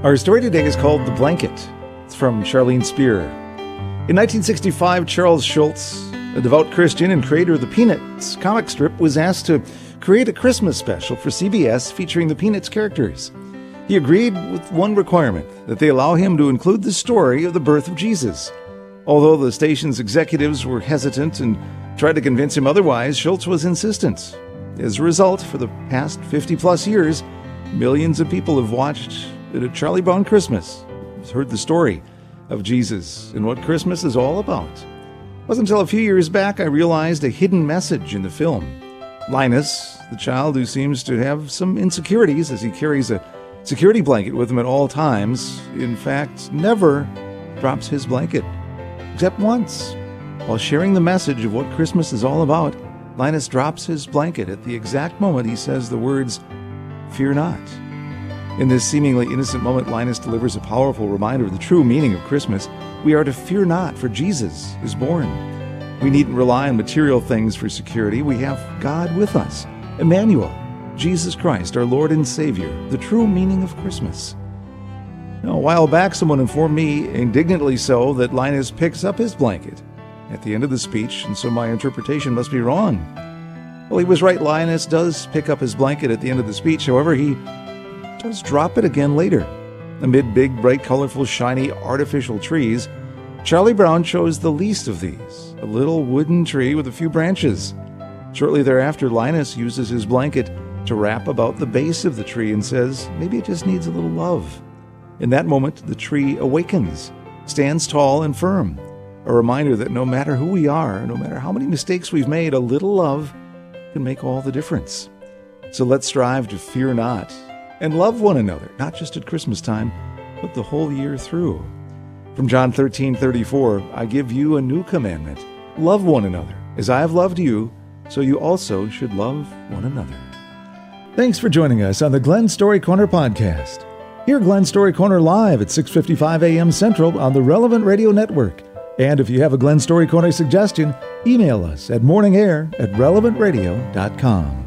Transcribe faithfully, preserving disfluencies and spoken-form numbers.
Our story today is called The Blanket. It's from Charlene Spear. In nineteen sixty-five, Charles Schulz, a devout Christian and creator of the Peanuts comic strip, was asked to create a Christmas special for C B S featuring the Peanuts characters. He agreed with one requirement, that they allow him to include the story of the birth of Jesus. Although the station's executives were hesitant and tried to convince him otherwise, Schulz was insistent. As a result, for the past fifty-plus years, millions of people have watched A Charlie Brown Christmas, heard the story of Jesus and what Christmas is all about. It wasn't until a few years back I realized a hidden message in the film. Linus, the child who seems to have some insecurities as he carries a security blanket with him at all times, in fact, never drops his blanket. Except once. While sharing the message of what Christmas is all about, Linus drops his blanket at the exact moment he says the words, "Fear not." In this seemingly innocent moment, Linus delivers a powerful reminder of the true meaning of Christmas. We are to fear not, for Jesus is born. We needn't rely on material things for security. We have God with us, Emmanuel, Jesus Christ, our Lord and Savior, the true meaning of Christmas. Now, a while back, someone informed me, indignantly so, that Linus picks up his blanket at the end of the speech, and so my interpretation must be wrong. Well, he was right. Linus does pick up his blanket at the end of the speech. However, he does drop it again later. Amid big, bright, colorful, shiny, artificial trees, Charlie Brown chose the least of these, a little wooden tree with a few branches. Shortly thereafter, Linus uses his blanket to wrap about the base of the tree and says, maybe it just needs a little love. In that moment, the tree awakens, stands tall and firm, a reminder that no matter who we are, no matter how many mistakes we've made, a little love can make all the difference. So let's strive to fear not and love one another, not just at Christmas time, but the whole year through. From John thirteen thirty-four, I give you a new commandment. Love one another. As I have loved you, so you also should love one another. Thanks for joining us on the Glen Story Corner podcast. Hear Glen Story Corner live at six fifty-five a.m. Central on the Relevant Radio Network. And if you have a Glen Story Corner suggestion, email us at morningair at relevant radio dot com.